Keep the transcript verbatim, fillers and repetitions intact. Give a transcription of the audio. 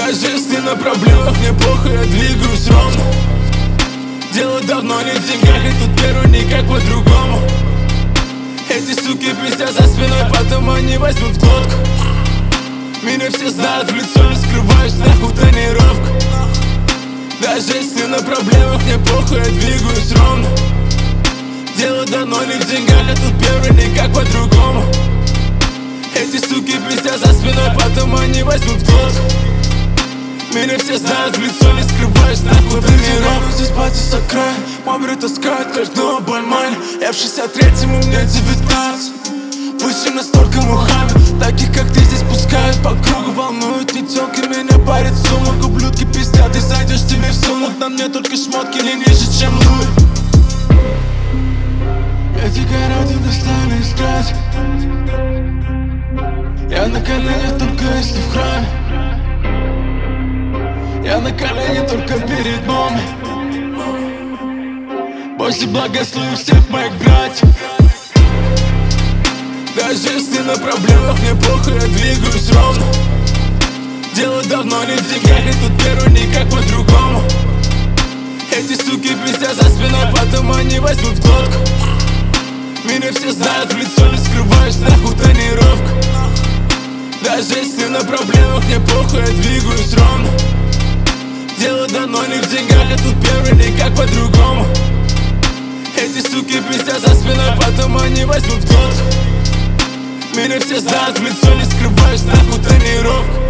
Даже если на проблемах мне похуй, я двигаюсь ровно. Дело давно не в деньгах, и тут первый никак по-другому. Эти суки пиздят за спиной, потом они возьмут в глотку. Меня все знают в лицо, не скрываюсь, нахуй тонировка. Даже если на проблемах мне похуй, я двигаюсь ровно. Дело давно не в деньгах, а тут первый никак по-другому. Эти суки пиздят за спиной, потом они возьмут в глотку. Меня все знают в лицо, не скрываюсь, нахуй тонировка. Здесь батится край, мой брат таскает каждого больмань. Я в шестьдесят третьем, у меня девятнадцать. Выше настолько мухами, таких как ты здесь пускают по кругу. Волнуют не тёлки, меня парят сумок. Ублюдки пиздят, ты зайдешь тебе в сумок. На мне только шмотки не ниже, чем Луи. Эти города достали искать. Я на коленях только если в храме. Я на коленях только перед мамой. Боже, благослови всех моих братьев. Даже если на проблемах мне похуй, я двигаюсь ровно. Дело давно не в деньгах, и тут первый никак по-другому. Эти суки пиздят за спиной, потом они возьмут в глотку. Меня все знают в лицо, не скрываюсь, нахуй тонировка. Даже если на проблемах мне похуй, я двигаюсь ровно. Дело давно не в деньгах, а тут первый никак по-другому. Эти суки пиздят за спиной, потом они возьмут в глотку. Меня все знают в лицо, не скрываюсь, нахуй тонировка.